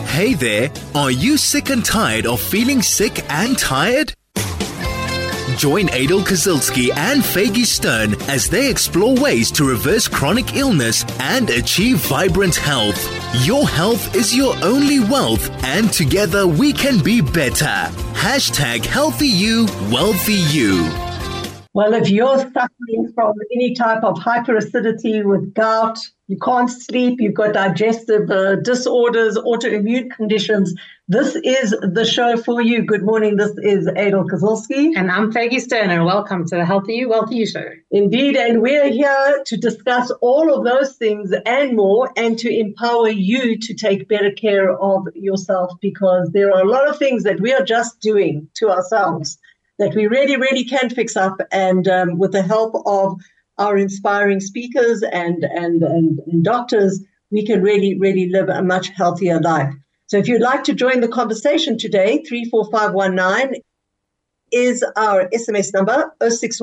Hey there, are you sick and tired of feeling sick and tired? Join Adel Kozilski and Faggy Stern as they explore ways to reverse chronic illness and achieve vibrant health. Your health is your only wealth, and together we can be better. Hashtag healthy you, wealthy you. Well, if you're suffering from any type of hyperacidity with gout, you can't sleep, you've got digestive disorders, autoimmune conditions, this is the show for you. Good morning, this is Adel Kozilski. And I'm Faggy Sterner. Welcome to the Healthy You, Wealthy You show. Indeed, and we're here to discuss all of those things and more, and to empower you to take better care of yourself, because there are a lot of things that we are just doing to ourselves that we really, really can fix up. And with the help of our inspiring speakers and doctors, we can really, really live a much healthier life. So if you'd like to join the conversation today, 34519 is our SMS number,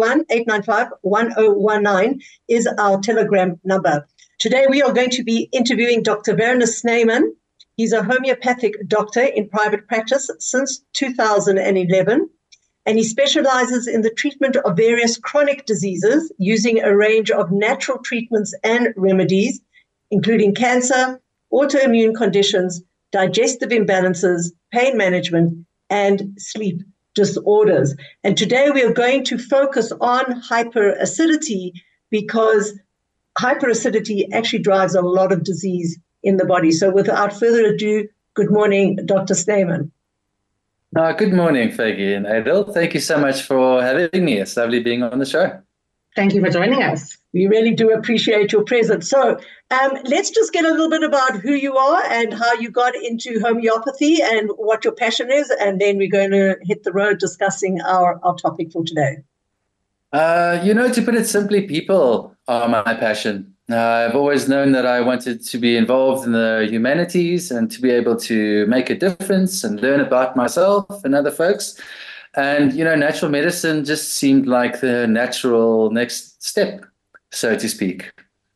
061-895-1019 is our Telegram number. Today we are going to be interviewing Dr. Werner Snyman. He's a homeopathic doctor in private practice since 2011. And he specializes in the treatment of various chronic diseases using a range of natural treatments and remedies, including cancer, autoimmune conditions, digestive imbalances, pain management, and sleep disorders. And today we are going to focus on hyperacidity, because hyperacidity actually drives a lot of disease in the body. So without further ado, good morning, Dr. Snyman. Good morning, Faggy and Adel. Thank you so much for having me. It's lovely being on the show. Thank you for joining us. We really do appreciate your presence. So let's just get a little bit about who you are and how you got into homeopathy and what your passion is, and then we're going to hit the road discussing our topic for today. To put it simply, people are my passion. I've always known that I wanted to be involved in the humanities and to be able to make a difference and learn about myself and other folks. And, natural medicine just seemed like the natural next step, so to speak.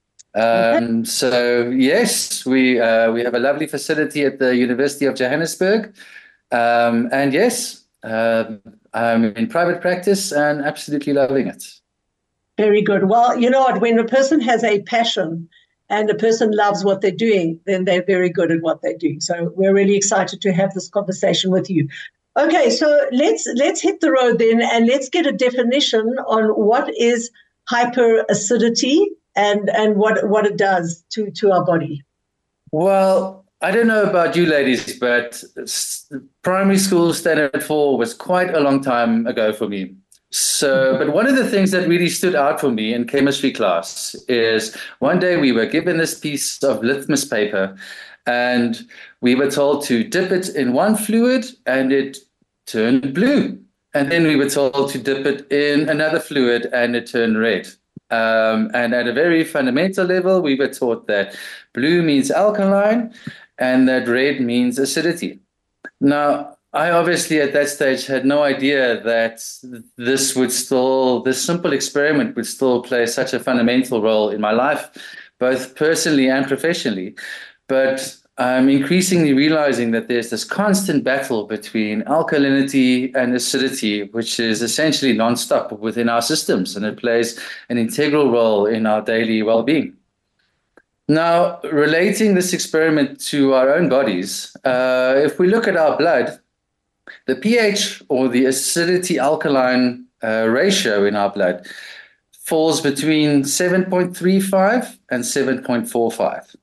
So, yes, we have a lovely facility at the University of Johannesburg. And yes, I'm in private practice and absolutely loving it. Very good. Well, you know what? When a person has a passion and a person loves what they're doing, then they're very good at what they're doing. So we're really excited to have this conversation with you. Okay, so let's hit the road then, and let's get a definition on what is hyperacidity and what it does to our body. Well, I don't know about you ladies, but primary school standard 4 was quite a long time ago for me. So, but one of the things that really stood out for me in chemistry class is one day we were given this piece of litmus paper and we were told to dip it in one fluid and it turned blue. And then we were told to dip it in another fluid and it turned red. And at a very fundamental level, we were taught that blue means alkaline and that red means acidity. Now, I obviously at that stage had no idea that this simple experiment would still play such a fundamental role in my life, both personally and professionally. But I'm increasingly realizing that there's this constant battle between alkalinity and acidity, which is essentially nonstop within our systems, and it plays an integral role in our daily well-being. Now, relating this experiment to our own bodies, if we look at our blood, the pH, or the acidity-alkaline ratio in our blood, falls between 7.35 and 7.45.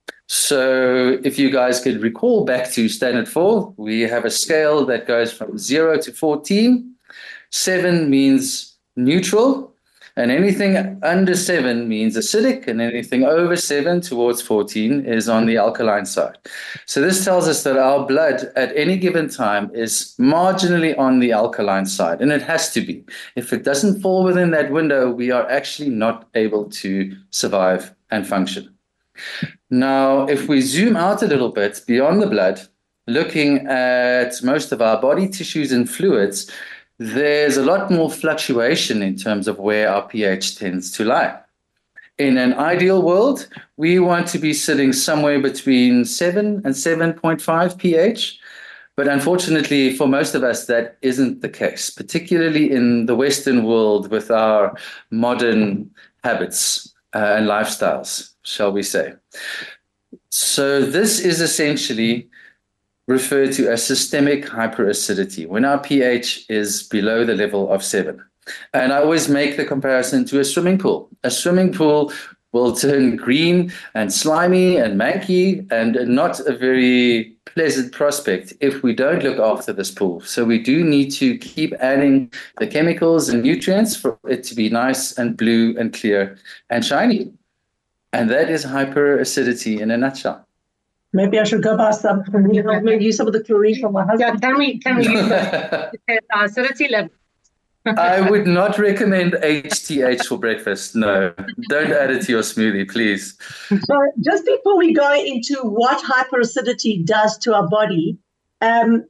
So if you guys could recall back to standard 4, we have a scale that goes from 0 to 14. 7 means neutral, and anything under 7 means acidic, and anything over 7 towards 14 is on the alkaline side. So this tells us that our blood at any given time is marginally on the alkaline side, and it has to be. If it doesn't fall within that window, we are actually not able to survive and function. Now, if we zoom out a little bit beyond the blood, looking at most of our body tissues and fluids, there's a lot more fluctuation in terms of where our pH tends to lie. In an ideal world, we want to be sitting somewhere between 7 and 7.5 pH. But unfortunately, for most of us, that isn't the case, particularly in the Western world with our modern habits and lifestyles, shall we say. So this is essentially referred to as systemic hyperacidity, when our pH is below the level of 7. And I always make the comparison to a swimming pool. A swimming pool will turn green and slimy and manky and not a very pleasant prospect if we don't look after this pool. So we do need to keep adding the chemicals and nutrients for it to be nice and blue and clear and shiny. And that is hyperacidity in a nutshell. Maybe I should go buy some. Maybe use some of the chlorine from my husband. Yeah, can we use that to test our acidity level? I would not recommend HTH for breakfast. No, don't add it to your smoothie, please. So just before we go into what hyperacidity does to our body, I'm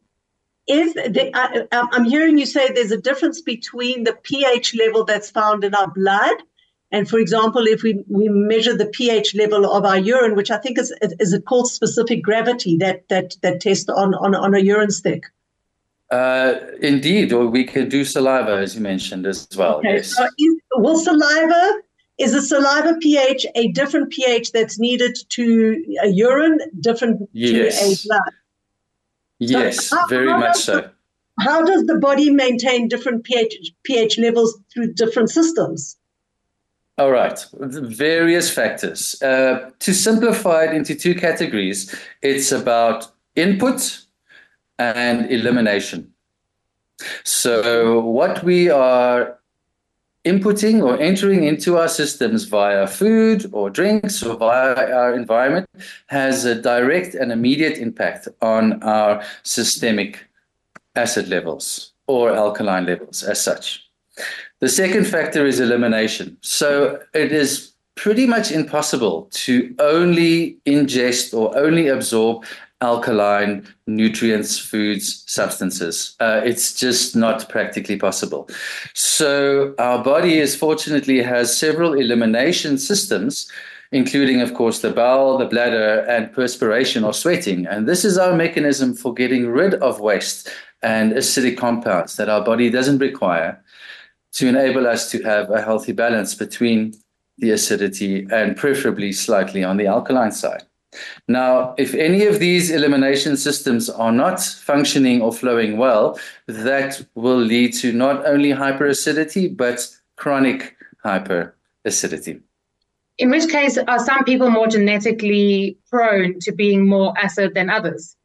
hearing you say there's a difference between the pH level that's found in our blood. And for example, if we measure the pH level of our urine, which I think is it called specific gravity, that test on a urine stick? Indeed, or we can do saliva, as you mentioned, as well. Okay, yes. so is the saliva pH a different pH that's needed to a urine, different Yes. to a blood? Yes, very much so. How does the body maintain different pH levels through different systems? All right, various factors. To simplify it into two categories, it's about input and elimination. So what we are inputting or entering into our systems via food or drinks or via our environment has a direct and immediate impact on our systemic acid levels or alkaline levels as such. The second factor is elimination. So it is pretty much impossible to only ingest or only absorb alkaline nutrients, foods, substances. It's just not practically possible. So our body fortunately has several elimination systems, including, of course, the bowel, the bladder, and perspiration or sweating. And this is our mechanism for getting rid of waste and acidic compounds that our body doesn't require, to enable us to have a healthy balance between the acidity and preferably slightly on the alkaline side. Now, if any of these elimination systems are not functioning or flowing well, that will lead to not only hyperacidity, but chronic hyperacidity. In which case, are some people more genetically prone to being more acid than others?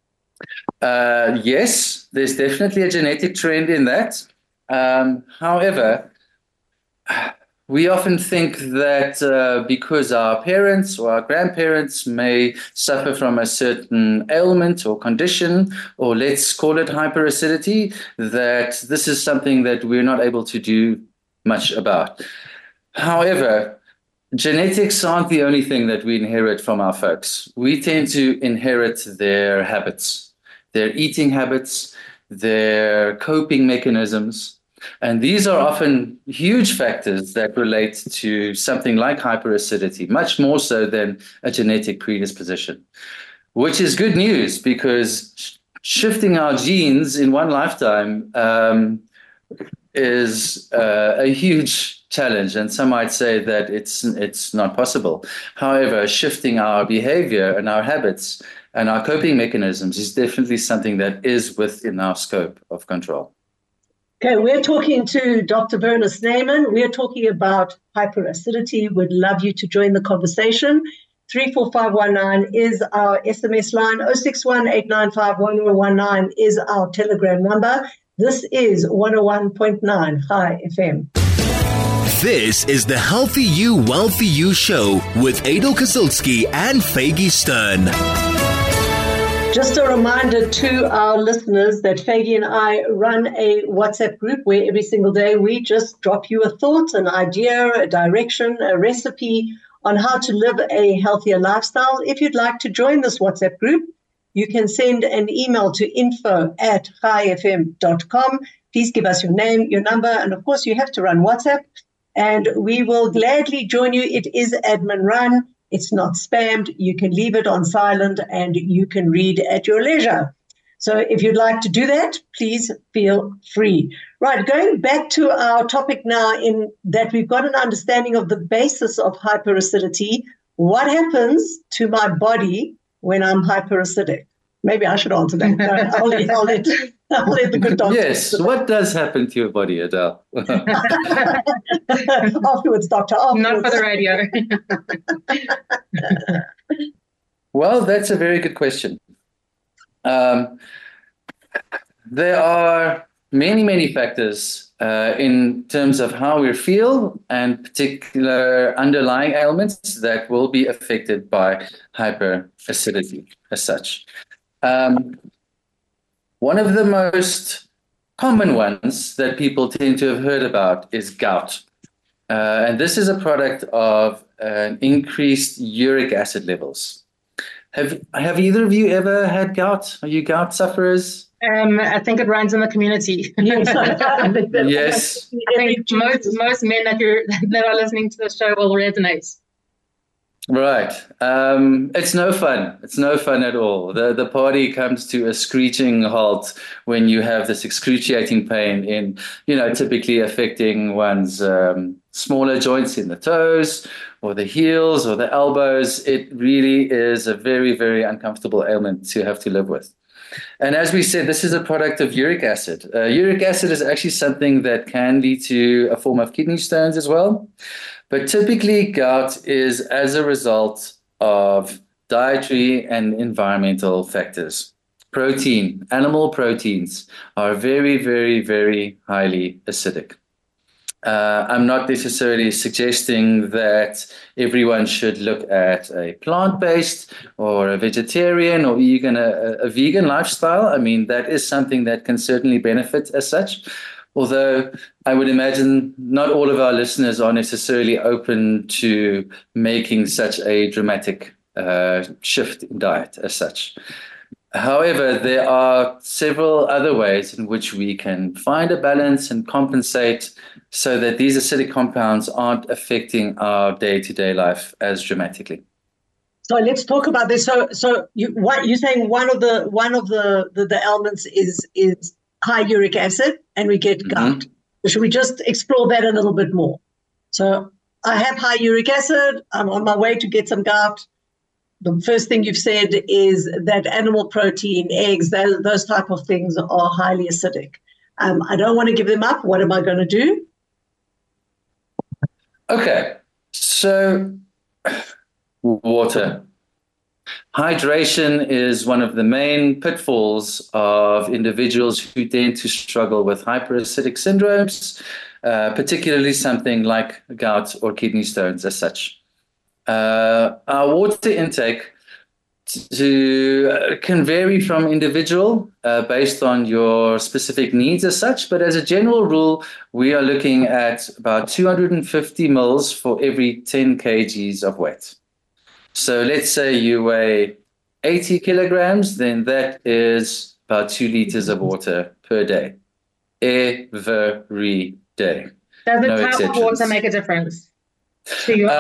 Yes, there's definitely a genetic trend in that. However, we often think that because our parents or our grandparents may suffer from a certain ailment or condition, or let's call it hyperacidity, that this is something that we're not able to do much about. However, genetics aren't the only thing that we inherit from our folks. We tend to inherit their habits, their eating habits, their coping mechanisms. And these are often huge factors that relate to something like hyperacidity, much more so than a genetic predisposition, which is good news because shifting our genes in one lifetime is a huge challenge. And some might say that it's not possible. However, shifting our behavior and our habits and our coping mechanisms is definitely something that is within our scope of control. Okay, we're talking to Dr. Werner Snyman. We're talking about hyperacidity. We'd love you to join the conversation. 34519 is our SMS line. 061-895-1019 is our Telegram number. This is 101.9 High FM. This is the Healthy You, Wealthy You show with Adel Kazilsky and Faggy Stern. Just a reminder to our listeners that Faggy and I run a WhatsApp group where every single day we just drop you a thought, an idea, a direction, a recipe on how to live a healthier lifestyle. If you'd like to join this WhatsApp group, you can send an email to info@highfm.com. Please give us your name, your number, and of course you have to run WhatsApp. and we will gladly join you. It is admin run. It's not spammed. You can leave it on silent and you can read at your leisure. So if you'd like to do that, please feel free. Right, going back to our topic now, in that we've got an understanding of the basis of hyperacidity. What happens to my body when I'm hyperacidic? Maybe I should answer that. No, I'll let the good doctor. Yes, what does happen to your body, Adele? Afterwards, doctor. Afterwards. Not for the radio. Well, that's a very good question. There are many factors in terms of how we feel and particular underlying ailments that will be affected by hyperacidity as such. One of the most common ones that people tend to have heard about is gout. And this is a product of increased uric acid levels. Have either of you ever had gout? Are you gout sufferers? I think it runs in the community. Yes. I think most men that are listening to the show will resonate. Right. It's no fun. It's no fun at all. The party comes to a screeching halt when you have this excruciating pain in, typically affecting one's smaller joints in the toes or the heels or the elbows. It really is a very, very uncomfortable ailment to have to live with. And as we said, this is a product of uric acid. Uric acid is actually something that can lead to a form of kidney stones as well. But typically, gout is as a result of dietary and environmental factors. Protein, animal proteins are very, very, very highly acidic. I'm not necessarily suggesting that everyone should look at a plant-based or a vegetarian or even a vegan lifestyle. I mean, that is something that can certainly benefit as such. Although I would imagine not all of our listeners are necessarily open to making such a dramatic shift in diet as such. However, there are several other ways in which we can find a balance and compensate so that these acidic compounds aren't affecting our day-to-day life as dramatically. So let's talk about this. So you're saying one of the elements is high uric acid, and we get gout. Mm-hmm. Should we just explore that a little bit more? So I have high uric acid. I'm on my way to get some gout. The first thing you've said is that animal protein, eggs, those type of things are highly acidic. I don't want to give them up. What am I going to do? Okay, so water. Hydration is one of the main pitfalls of individuals who tend to struggle with hyperacidic syndromes, particularly something like gout or kidney stones as such. Our water intake can vary from individual based on your specific needs as such, but as a general rule, we are looking at about 250 mils for every 10 kgs of weight. So let's say you weigh 80 kilograms, then that is about 2 liters of water per day, every day. Does the type of water make a difference to your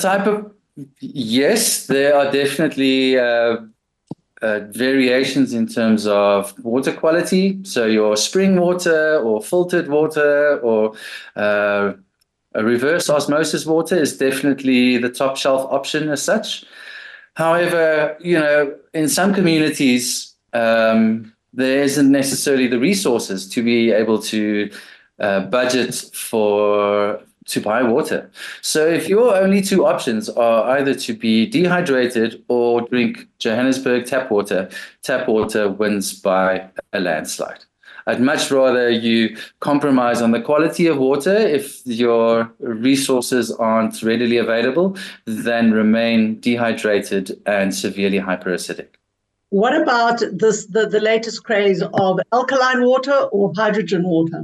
Yes, there are definitely variations in terms of water quality. So your spring water or filtered water or a reverse osmosis water is definitely the top shelf option as such. However, in some communities, there isn't necessarily the resources to be able to budget to buy water. So if your only two options are either to be dehydrated or drink Johannesburg tap water wins by a landslide. I'd much rather you compromise on the quality of water if your resources aren't readily available than remain dehydrated and severely hyperacidic. What about the latest craze of alkaline water or hydrogen water?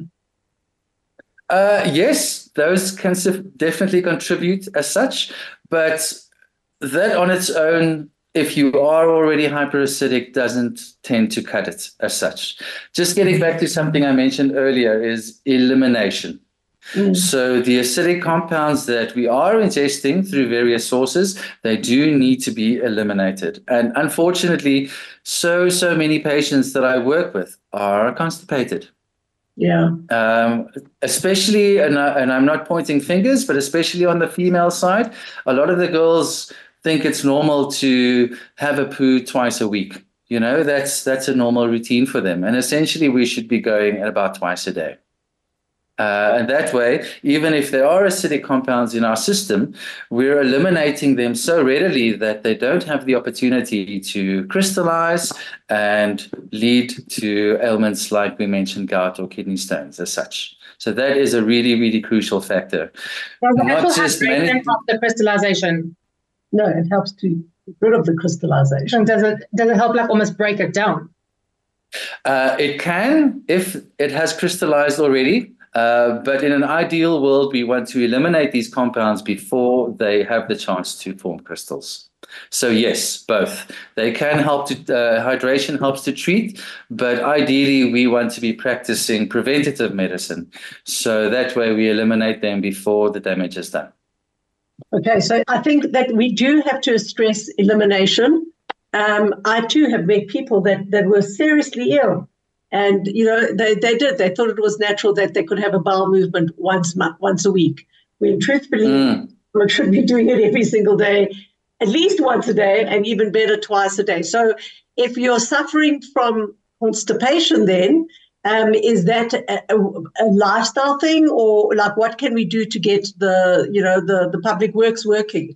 Yes, those can definitely contribute as such, but that on its own, if you are already hyperacidic, doesn't tend to cut it as such. Just getting back to something I mentioned earlier is elimination. So the acidic compounds that we are ingesting through various sources, they do need to be eliminated. And unfortunately, so many patients that I work with are constipated. Yeah. Especially, and I'm not pointing fingers, but especially on the female side, a lot of the girls think it's normal to have a poo twice a week. You know, that's a normal routine for them. And essentially, we should be going at about twice a day. And that way, even if there are acidic compounds in our system, we're eliminating them so readily that they don't have the opportunity to crystallize and lead to ailments like we mentioned, gout or kidney stones as such. So that is a really, really crucial factor. Does not just help the crystallization? No, it helps to get rid of the crystallization. Does it help like almost break it down? It can if it has crystallized already. But in an ideal world, we want to eliminate these compounds before they have the chance to form crystals. So yes, both. They can help to, hydration helps to treat, but ideally we want to be practicing preventative medicine. So that way we eliminate them before the damage is done. Okay, so I think that we do have to stress elimination. I too have met people that were seriously ill. And, you know, they thought it was natural that they could have a bowel movement once a week. When truthfully, we should be doing it every single day, at least once a day, and even better twice a day. So if you're suffering from constipation then, is that a lifestyle thing, or like what can we do to get the public works working?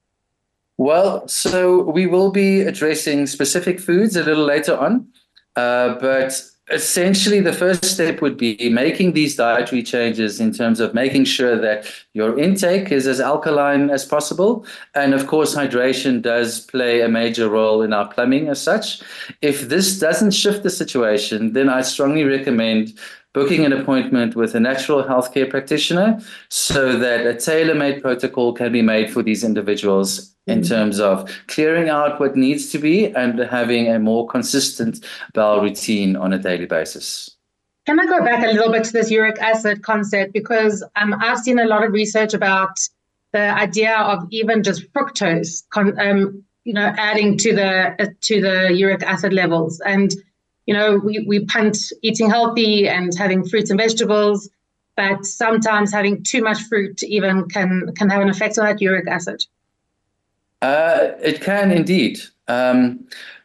Well, so we will be addressing specific foods a little later on, but essentially, the first step would be making these dietary changes in terms of making sure that your intake is as alkaline as possible. And of course, hydration does play a major role in our plumbing as such. If this doesn't shift the situation, then I strongly recommend booking an appointment with a natural healthcare practitioner so that a tailor-made protocol can be made for these individuals in terms of clearing out what needs to be and having a more consistent bowel routine on a daily basis. Can I go back a little bit to this uric acid concept? Because I've seen a lot of research about the idea of even just fructose, adding to the uric acid levels. And, you know, we punt eating healthy and having fruits and vegetables, but sometimes having too much fruit even can have an effect on that uric acid. It can indeed. As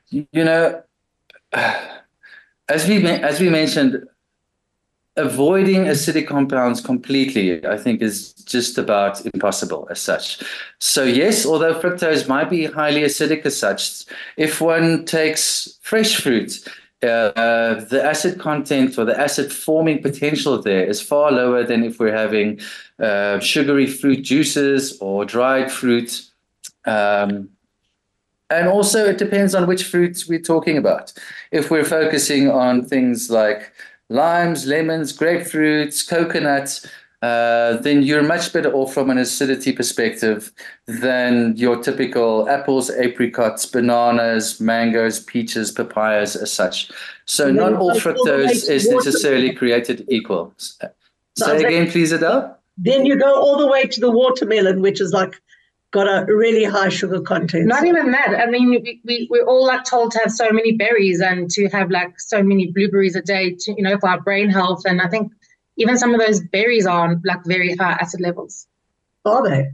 we mentioned, avoiding acidic compounds completely, I think, is just about impossible as such. So yes, although fructose might be highly acidic as such, if one takes fresh fruit, the acid content or the acid forming potential there is far lower than if we're having sugary fruit juices or dried fruit. And also it depends on which fruits we're talking about. If we're focusing on things like limes, lemons, grapefruits, coconuts, then you're much better off from an acidity perspective than your typical apples, apricots, bananas, mangoes, peaches, papayas as such. So not all fructose is necessarily created equal. Say again, please, Adele. Then you go all the way to the watermelon, which is like got a really high sugar content. Not even that. I mean, we're all like told to have so many berries and to have like so many blueberries a day, for our brain health. And I think even some of those berries are on like very high acid levels. Are they?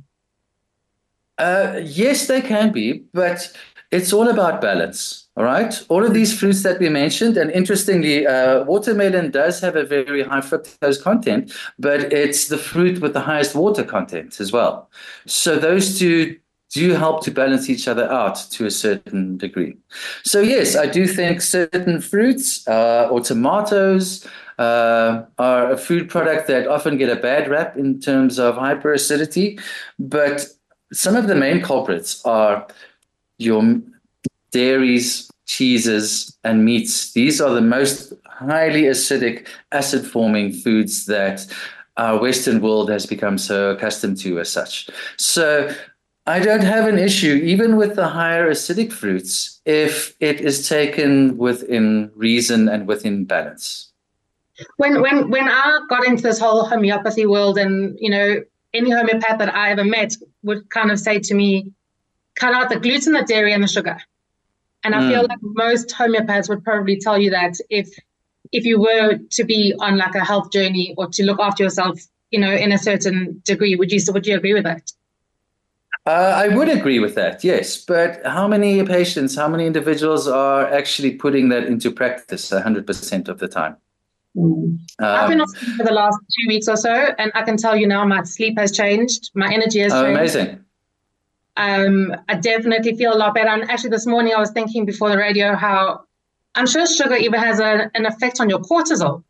Yes, they can be, but it's all about balance. All right. All of these fruits that we mentioned, and interestingly, watermelon does have a very high fructose content, but it's the fruit with the highest water content as well. So those two do help to balance each other out to a certain degree. So yes, I do think certain fruits or tomatoes are a food product that often get a bad rap in terms of hyperacidity, but some of the main culprits are your dairies, cheeses, and meats. These are the most highly acidic, acid-forming foods that our Western world has become so accustomed to as such. So I don't have an issue, even with the higher acidic fruits, if it is taken within reason and within balance. When I got into this whole homeopathy world, and any homeopath that I ever met would kind of say to me, cut out the gluten, the dairy, and the sugar. And I feel like most homeopaths would probably tell you that if you were to be on like a health journey or to look after yourself, in a certain degree, would you agree with that? I would agree with that, yes. But how many patients, how many individuals are actually putting that into practice 100% of the time? I've been on sleep for the last 2 weeks or so, and I can tell you now my sleep has changed. My energy has changed. Amazing. I definitely feel a lot better. And actually this morning I was thinking before the radio how I'm sure sugar even has an effect on your cortisol.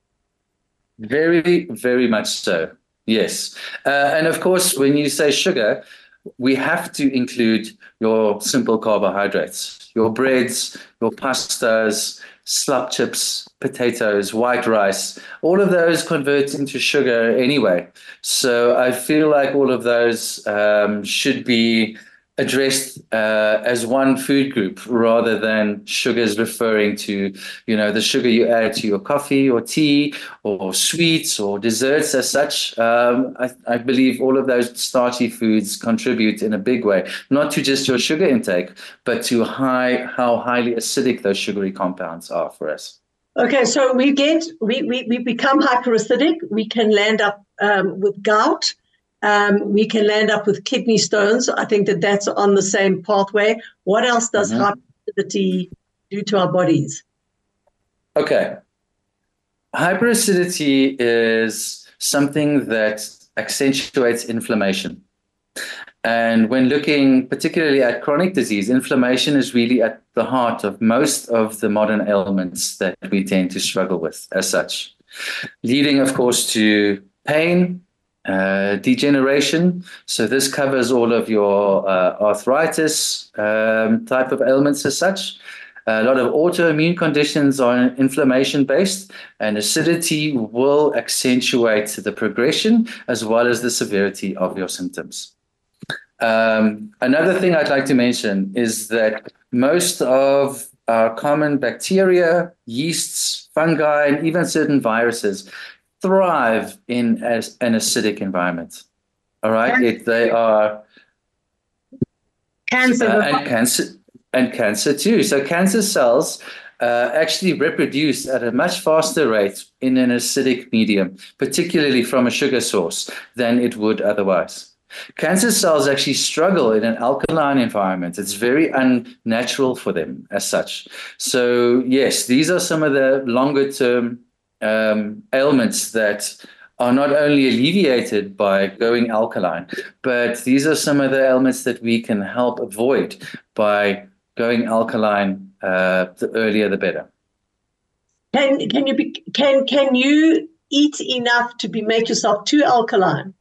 Very, very much so. Yes. And of course, when you say sugar, we have to include your simple carbohydrates, your breads, your pastas, slop chips, potatoes, white rice. All of those convert into sugar anyway. So I feel like all of those should be addressed as one food group rather than sugars referring to, the sugar you add to your coffee or tea or sweets or desserts as such. I believe all of those starchy foods contribute in a big way, not to just your sugar intake, but to how highly acidic those sugary compounds are for us. Okay, so we become hyperacidic. We can land up with gout. We can land up with kidney stones. I think that's on the same pathway. What else does hyperacidity do to our bodies? Okay. Hyperacidity is something that accentuates inflammation. And when looking particularly at chronic disease, inflammation is really at the heart of most of the modern ailments that we tend to struggle with as such, leading, of course, to pain, degeneration. So this covers all of your arthritis type of ailments as such. A lot of autoimmune conditions are inflammation-based, and acidity will accentuate the progression as well as the severity of your symptoms. Another thing I'd like to mention is that most of our common bacteria, yeasts, fungi, and even certain viruses thrive in an acidic environment. All right, they are cancer and cancer too. So cancer cells actually reproduce at a much faster rate in an acidic medium, particularly from a sugar source, than it would otherwise. Cancer cells actually struggle in an alkaline environment. It's very unnatural for them as such. So yes, these are some of the longer term ailments that are not only alleviated by going alkaline, but these are some of the ailments that we can help avoid by going alkaline. The earlier, the better. Can you eat enough to make yourself too alkaline?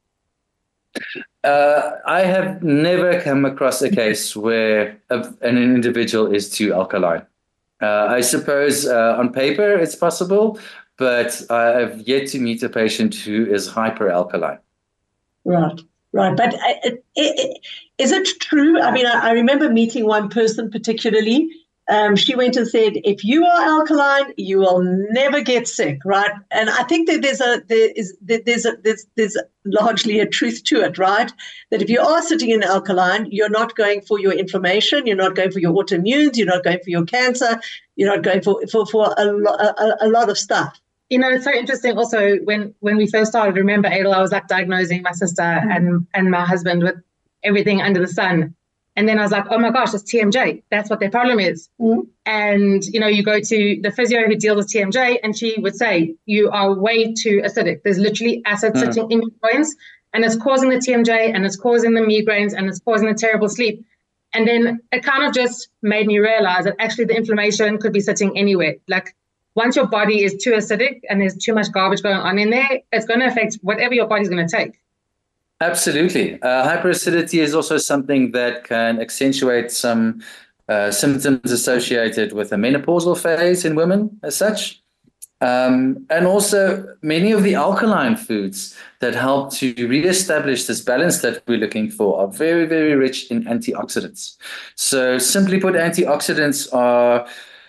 I have never come across a case where an individual is too alkaline. I suppose on paper it's possible, but I have yet to meet a patient who is hyperalkaline. Right. But is it true? I mean, I remember meeting one person particularly. She went and said, if you are alkaline, you will never get sick, right? And I think that there's largely a truth to it, right? That if you are sitting in alkaline, you're not going for your inflammation, you're not going for your autoimmunes, you're not going for your cancer, you're not going for a lot of stuff. It's so interesting also when we first started, remember, Adel, I was like diagnosing my sister and my husband with everything under the sun. And then I was like, oh my gosh, it's TMJ. That's what their problem is. And, you go to the physio who deals with TMJ and she would say, you are way too acidic. There's literally acid sitting in your joints and it's causing the TMJ and it's causing the migraines and it's causing the terrible sleep. And then it kind of just made me realize that actually the inflammation could be sitting anywhere. Like once your body is too acidic and there's too much garbage going on in there, it's going to affect whatever your body's going to take. Absolutely. Hyperacidity is also something that can accentuate some symptoms associated with a menopausal phase in women as such. And also many of the alkaline foods that help to reestablish this balance that we're looking for are very, very rich in antioxidants. So simply put, antioxidants are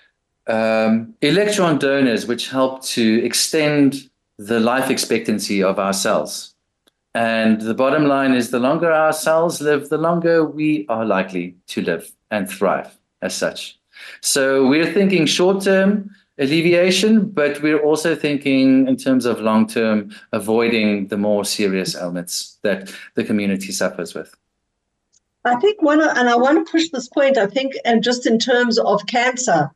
electron donors, which help to extend the life expectancy of our cells. And the bottom line is the longer our cells live, the longer we are likely to live and thrive as such. So we're thinking short-term alleviation, but we're also thinking in terms of long-term avoiding the more serious ailments that the community suffers with. I think and I want to push this point, I think, and just in terms of cancer,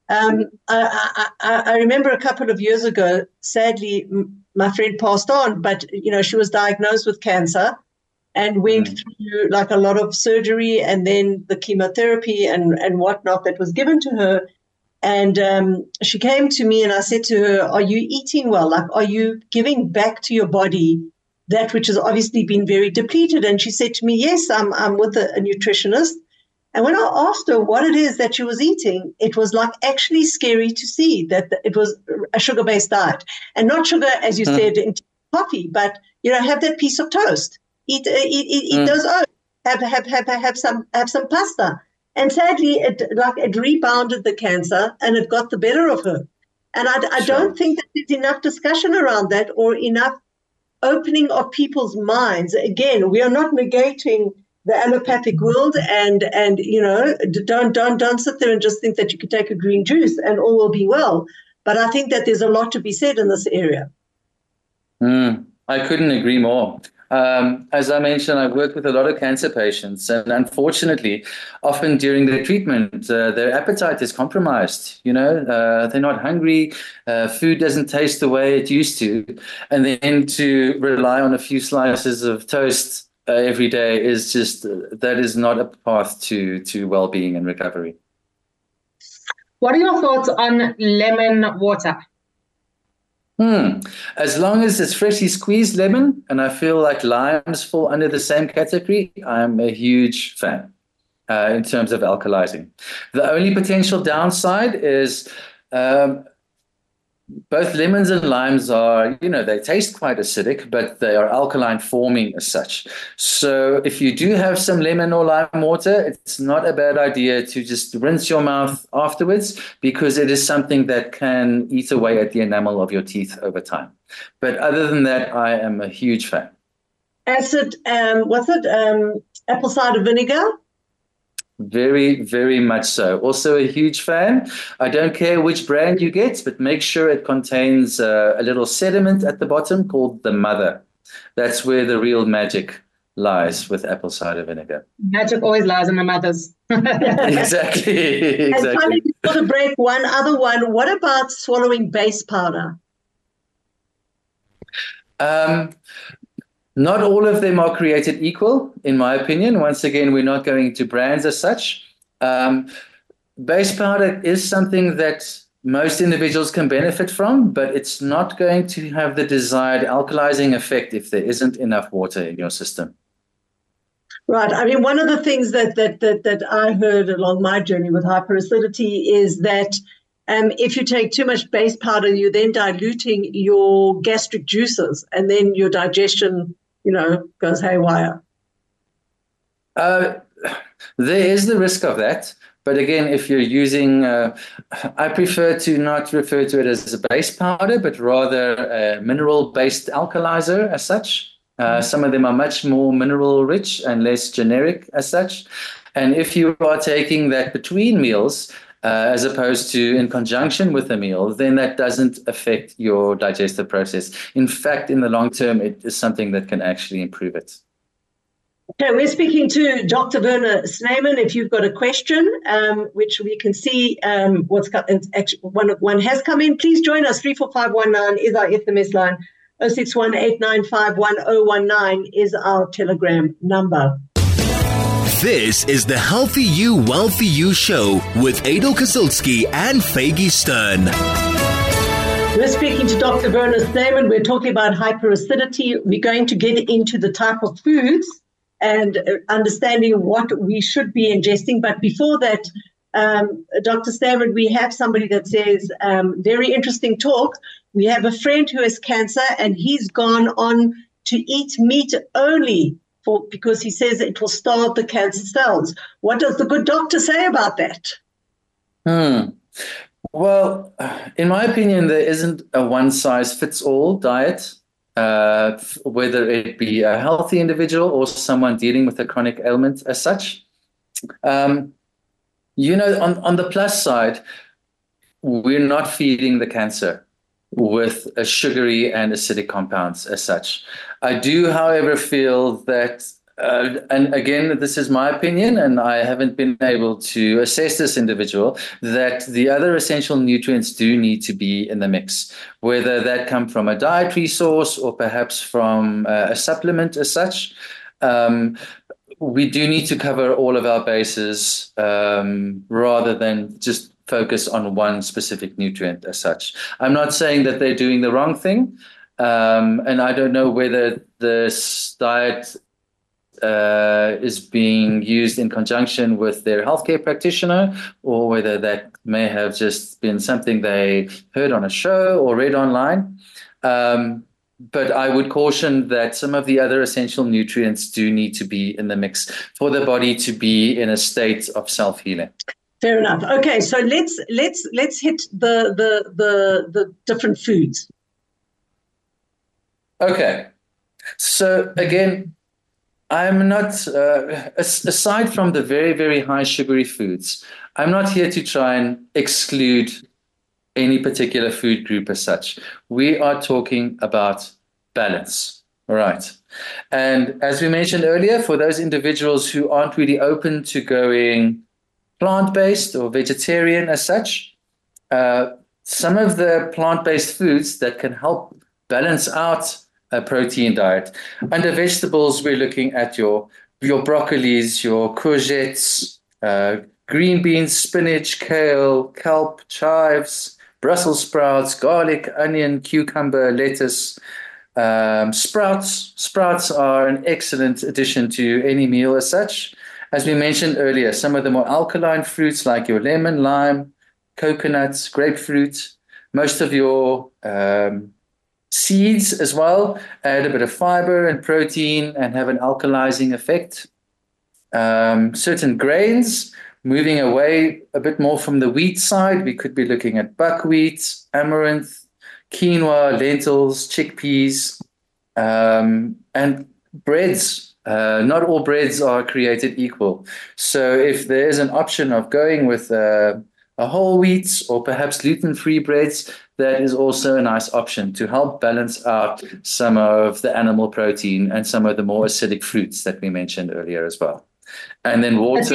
I remember a couple of years ago, sadly, my friend passed on, but, she was diagnosed with cancer and went through like a lot of surgery and then the chemotherapy and whatnot that was given to her. And she came to me and I said to her, are you eating well? Like, are you giving back to your body that which has obviously been very depleted? And she said to me, yes, I'm with a nutritionist. And when I asked her what it is that she was eating, it was like actually scary to see that it was a sugar-based diet. And not sugar, as you said, in coffee, but, have that piece of toast. Eat those oats. Have some pasta. And sadly, it rebounded the cancer and it got the better of her. And I don't think that there's enough discussion around that or enough opening of people's minds. Again, we are not negating the allopathic world and don't sit there and just think that you can take a green juice and all will be well. But I think that there's a lot to be said in this area. I couldn't agree more. As I mentioned, I've worked with a lot of cancer patients, and unfortunately, often during their treatment, their appetite is compromised. They're not hungry, food doesn't taste the way it used to, and then to rely on a few slices of toast every day is just, that is not a path to well-being and recovery. What are your thoughts on lemon water? As long as it's freshly squeezed lemon, and I feel like limes fall under the same category, I'm a huge fan in terms of alkalizing. The only potential downside is both lemons and limes are, they taste quite acidic, but they are alkaline forming as such. So if you do have some lemon or lime water, it's not a bad idea to just rinse your mouth afterwards, because it is something that can eat away at the enamel of your teeth over time. But other than that, I am a huge fan. Acid, apple cider vinegar? Very, very much so. Also a huge fan. I don't care which brand you get, but make sure it contains a little sediment at the bottom called the mother. That's where the real magic lies with apple cider vinegar. Magic always lies in the mothers. Exactly. And finally, before the break, one other one. What about swallowing base powder? Not all of them are created equal, in my opinion. Once again, we're not going into brands as such. Base powder is something that most individuals can benefit from, but it's not going to have the desired alkalizing effect if there isn't enough water in your system. Right. I mean, one of the things that I heard along my journey with hyperacidity is that if you take too much base powder, you're then diluting your gastric juices, and then your digestion goes haywire. There is the risk of that. But again, if you're using, I prefer to not refer to it as a base powder, but rather a mineral-based alkalizer as such. Some of them are much more mineral-rich and less generic as such. And if you are taking that between meals, as opposed to in conjunction with a meal, then that doesn't affect your digestive process. In fact, in the long term, it is something that can actually improve it. Okay, we're speaking to Dr. Werner Snyman. If you've got a question, which we can see one has come in, please join us. 34519 is our SMS line. 061-895-1019 is our Telegram number. This is the Healthy You, Wealthy You show with Adel Kazilsky and Faggy Stern. We're speaking to Dr. Werner Snyman. We're talking about hyperacidity. We're going to get into the type of foods and understanding what we should be ingesting. But before that, Dr. Snyman, we have somebody that says, very interesting talk. We have a friend who has cancer, and he's gone on to eat meat only because he says it will starve the cancer cells. What does the good doctor say about that? Well, in my opinion, there isn't a one-size-fits-all diet, whether it be a healthy individual or someone dealing with a chronic ailment as such. Um, on the plus side, we're not feeding the cancer with a sugary and acidic compounds as such. I do, however, feel that, and again, this is my opinion, and I haven't been able to assess this individual, that the other essential nutrients do need to be in the mix, whether that come from a dietary source or perhaps from a supplement as such. We do need to cover all of our bases rather than just focus on one specific nutrient as such. I'm not saying that they're doing the wrong thing, and I don't know whether this diet is being used in conjunction with their healthcare practitioner, or whether that may have just been something they heard on a show or read online. But I would caution that some of the other essential nutrients do need to be in the mix for the body to be in a state of self-healing. Fair enough. Okay, so let's hit the different foods. Okay, so again, I'm not aside from the very, very high sugary foods, I'm not here to try and exclude any particular food group as such. We are talking about balance, all right? And as we mentioned earlier, for those individuals who aren't really open to going plant-based or vegetarian as such, some of the plant-based foods that can help balance out a protein diet. Under vegetables, we're looking at your broccolis, your courgettes, green beans, spinach, kale, kelp, chives, Brussels sprouts, garlic, onion, cucumber, lettuce, sprouts. Sprouts are an excellent addition to any meal as such. As we mentioned earlier, some of the more alkaline fruits like your lemon, lime, coconuts, grapefruit, most of your seeds as well add a bit of fiber and protein and have an alkalizing effect. Certain grains, moving away a bit more from the wheat side, we could be looking at buckwheat, amaranth, quinoa, lentils, chickpeas, and breads. Not all breads are created equal. So if there is an option of going with a whole wheat or perhaps gluten-free breads, that is also a nice option to help balance out some of the animal protein and some of the more acidic fruits that we mentioned earlier as well. And then water.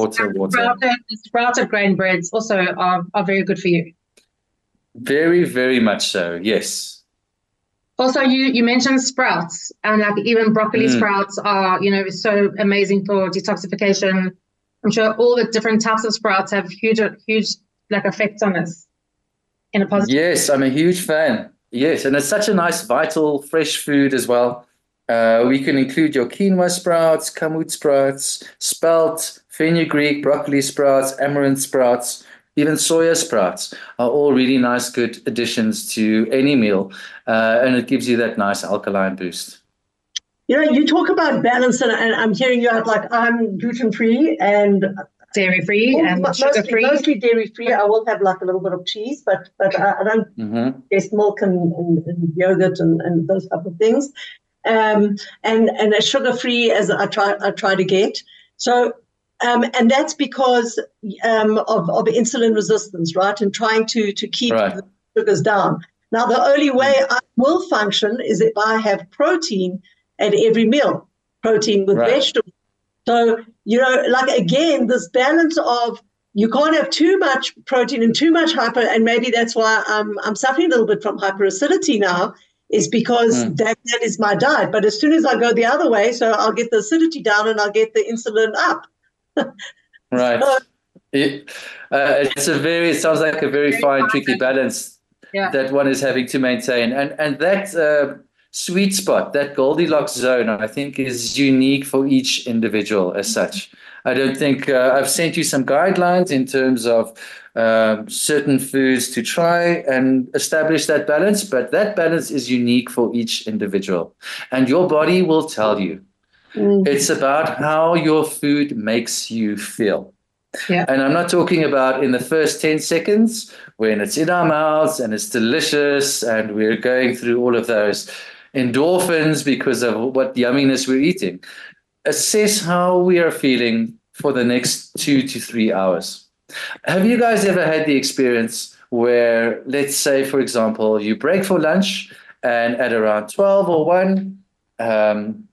Sprouted grain breads also are very good for you. Very, very much so, yes. Also, you mentioned sprouts, and like even broccoli sprouts are, so amazing for detoxification. I'm sure all the different types of sprouts have huge like effects on us in a positive. Yes, I'm a huge fan. Yes, and it's such a nice, vital, fresh food as well. We can include your quinoa sprouts, kamut sprouts, spelt, fenugreek, broccoli sprouts, amaranth sprouts, even soya sprouts are all really nice, good additions to any meal. And it gives you that nice alkaline boost. You talk about balance, and I'm hearing you out like I'm gluten-free and dairy-free and sugar-free. Mostly dairy-free. I will have like a little bit of cheese, but I don't taste milk and yogurt and those type of things. And a sugar-free as I try to get. So, and that's because of insulin resistance, right? And trying to keep the sugars down. Now, the only way I will function is if I have protein at every meal, protein with vegetables. So, again, this balance of you can't have too much protein and too much hyper, and maybe that's why I'm suffering a little bit from hyperacidity now, is because that is my diet. But as soon as I go the other way, so I'll get the acidity down and I'll get the insulin up. Right. So, it sounds like a very fine, tricky balance that one is having to maintain. And that sweet spot, that Goldilocks zone, I think is unique for each individual as such. I don't think I've sent you some guidelines in terms of certain foods to try and establish that balance, but that balance is unique for each individual. And your body will tell you. It's about how your food makes you feel. Yeah. And I'm not talking about in the first 10 seconds when it's in our mouths and it's delicious and we're going through all of those endorphins because of what yumminess we're eating. Assess how we are feeling for the next 2 to 3 hours. Have you guys ever had the experience where, let's say, for example, you break for lunch and at around 12 or 1,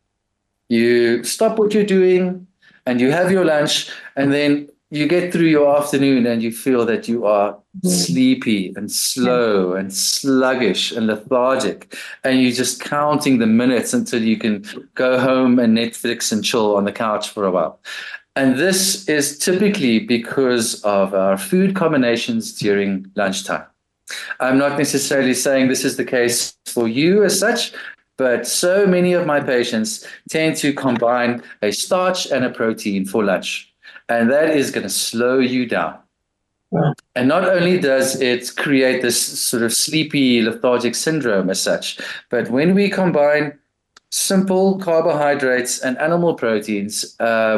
you stop what you're doing and you have your lunch, and then you get through your afternoon and you feel that you are sleepy and slow and sluggish and lethargic, and you're just counting the minutes until you can go home and Netflix and chill on the couch for a while. And this is typically because of our food combinations during lunchtime. I'm not necessarily saying this is the case for you as such, but so many of my patients tend to combine a starch and a protein for lunch. And that is going to slow you down. Wow. And not only does it create this sort of sleepy, lethargic syndrome as such, but when we combine simple carbohydrates and animal proteins,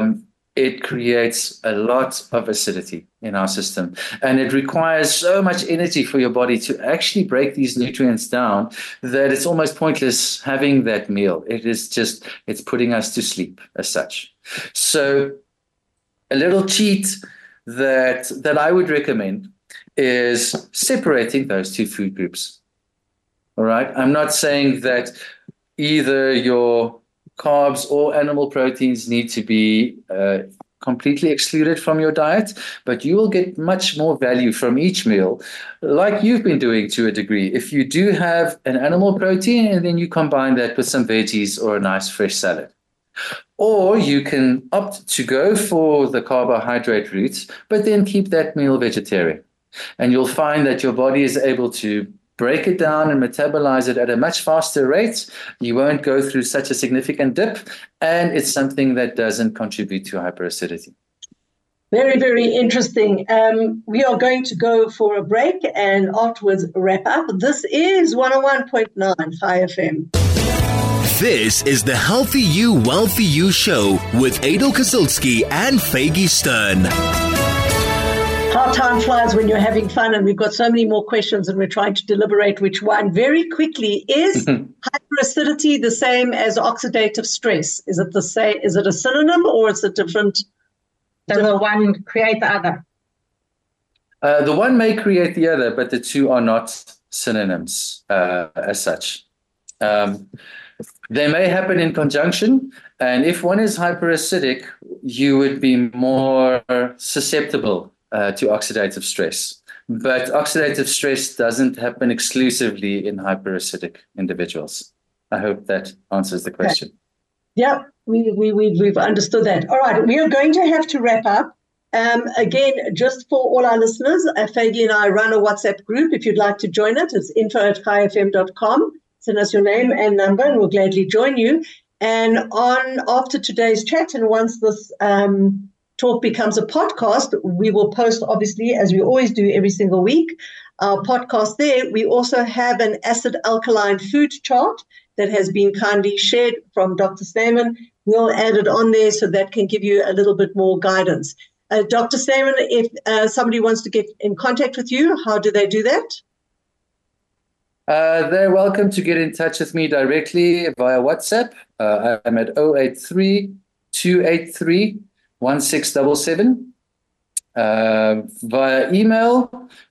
it creates a lot of acidity in our system. And it requires so much energy for your body to actually break these nutrients down that it's almost pointless having that meal. It's putting us to sleep as such. So a little cheat that I would recommend is separating those two food groups. All right. I'm not saying that either your carbs or animal proteins need to be completely excluded from your diet, but you will get much more value from each meal, like you've been doing to a degree. If you do have an animal protein and then you combine that with some veggies or a nice fresh salad. Or you can opt to go for the carbohydrate route, but then keep that meal vegetarian. And you'll find that your body is able to break it down and metabolize it at a much faster rate. You won't go through such a significant dip, and it's something that doesn't contribute to hyperacidity. Very, very interesting. We are going to go for a break and afterwards wrap up. This is 101.9 Chai FM. This is the Healthy You, Wealthy You show with Adel Kazilsky and Faygie Stern. How time flies when you're having fun, and we've got so many more questions and we're trying to deliberate which one. Very quickly, is hyperacidity the same as oxidative stress? Is it the same? Is it a synonym or is it different? Does the one create the other? The one may create the other, but the two are not synonyms as such. They may happen in conjunction, and if one is hyperacidic, you would be more susceptible to oxidative stress. But oxidative stress doesn't happen exclusively in hyperacidic individuals. I hope that answers the question. Yeah, we've understood that. All right, we are going to have to wrap up. Again, just for all our listeners, Faygie and I run a WhatsApp group. If you'd like to join it, it's info@chaifm.com. Send us your name and number, and we'll gladly join you. And after today's chat, and once this talk becomes a podcast, we will post, obviously, as we always do every single week, our podcast there. We also have an acid alkaline food chart that has been kindly shared from Dr. Snyman. We'll add it on there so that can give you a little bit more guidance. Dr. Snyman, if somebody wants to get in contact with you, how do they do that? They're welcome to get in touch with me directly via WhatsApp. I'm at 083-283-1677. Via email,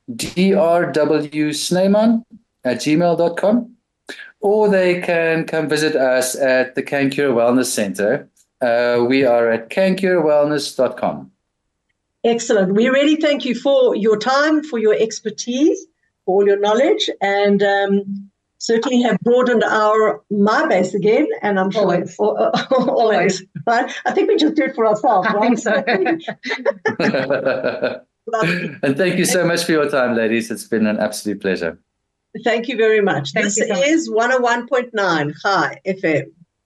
drwsnyman@gmail.com. Or they can come visit us at the CanCure Wellness Center. We are at cancurewellness.com. Excellent. We really thank you for your time, for your expertise, for all your knowledge, and certainly have broadened my base again. And I'm sure always. Right? I think we just do it for ourselves. I think so. And thank you so much for your time, ladies. It's been an absolute pleasure. Thank you very much. This is 101.9 Chai FM.